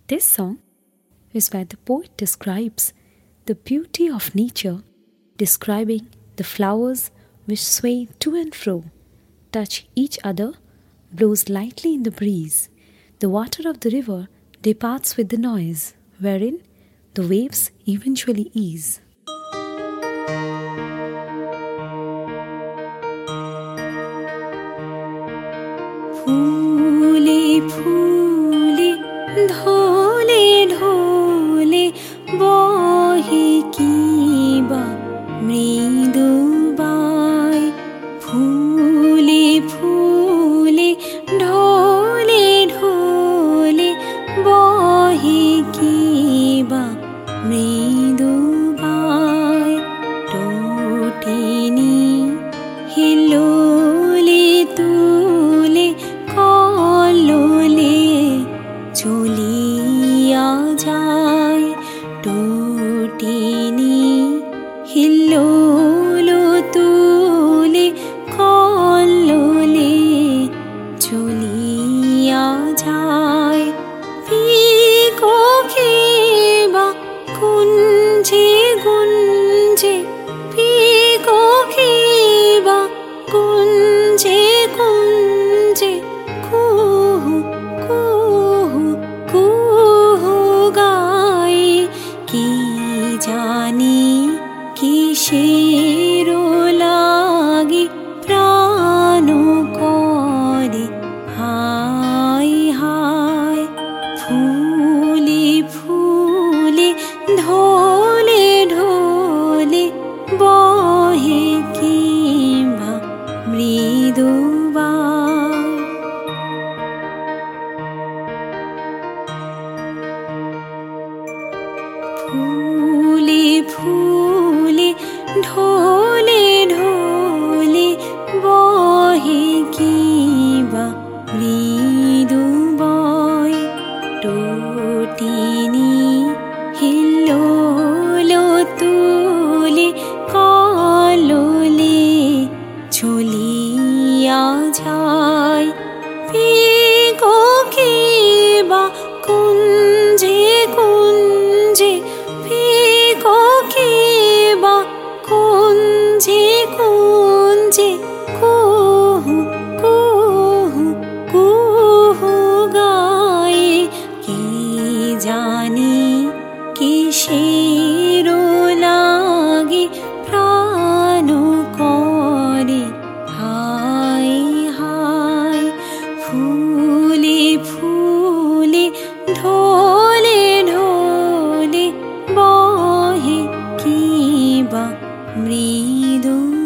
This song is where the poet describes the beauty of nature, describing the flowers which sway to and fro, touch each other, blows lightly in the breeze. The water of the river departs with the noise, wherein the waves eventually ease. फूले फूले ढोले ढोले बहे किबा मृदु bye फूले फूले ढोले ढोले बहे किबा मृदु bye टोटिनी हिलोले तुले কললে চলিয়া যায় টুটিনি হিল্লোলো তুলে কললে চলিয়া যায় পিকোকে বা গুঞ্জে গুঞ্জে পিকোকে বা গুঞ্জে গুঞ্জে কুহু কুহু কুহু গায় কি জানি কিসের লাগি প্রাণ করে হায় হায় ফুলে ফুলে ঢোলে ঢোলে বহে কিংবা মৃদু फूले फूले ढोले ढोले बहे किबा मृदु बाय टोटिनी हिल्लोलो तुले कलले चलिया যায় পিকোকে বা কুঞ্জে কুঞ্জে পিকোকে বা কুঞ্জে কুঞ্জে কুহু কুহু কুহু গায় কি জানি কিসের লাগি প্রাণ করে হায় হায় ফুলে ফুলে ঢোলে ঢোলে বহে কিবা মৃদু